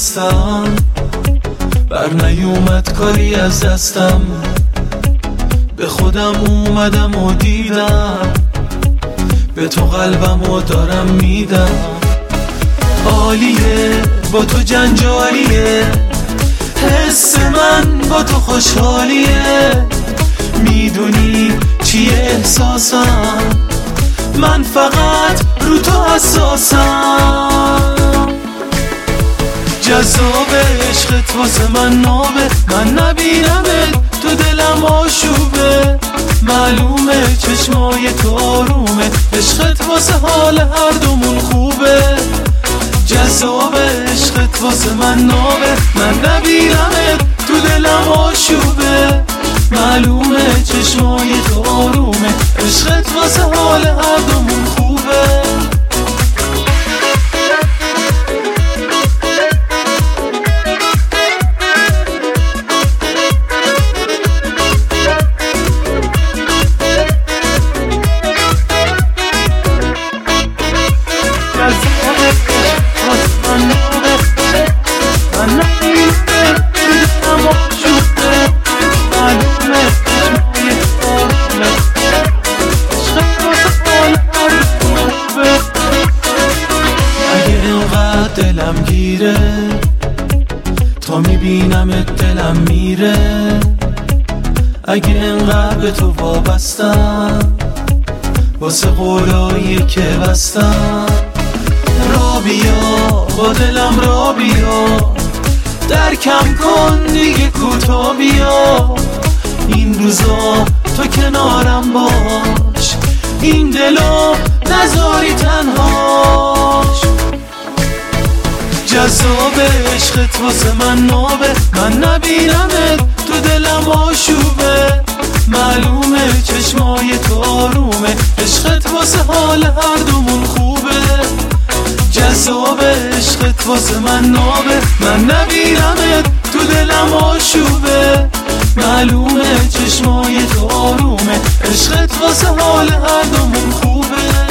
هستم، بر نیومد کاری از دستم، به خودم اومدم و دیدم، به تو قلبم و دارم میدم. عالیه با تو جنجالیه، حس من با تو خوشحالیه. میدونی چیه احساسم، من فقط رو تو حساسم. جذاب عشقت واسه من نابه، من نبینمت تو دلم آشوبه. معلومه چشمای تو آرومه، عشقت واسه حال هر دومون خوبه. جذاب عشقت واسه من نابه، من نبینمت تو دلم آشوبه. معلومه چشمای تو آرومه، عشقت واسه حال هر دومون خوبه. دلم گیره تا میبینم دلم میره، اگه انقدر به تو وابستم واسه قولایی که بستم. را بیا با دلم را بیا، درکم کن دیگه کوتا بیا. این روزا تو کنارم باش، این دلو نذاری تنهاش. جذاب عشقت واسه من نابه، من نبینمت تو دلم آشوبه. معلومه چشمای تو آرومه، عشقت واسه حال هر دومون خوبه. جذاب عشقت واسه من نابه، من نبینمت تو دلم آشوبه. معلومه چشمای تو آرومه، عشقت واسه حال هر دومون خوبه.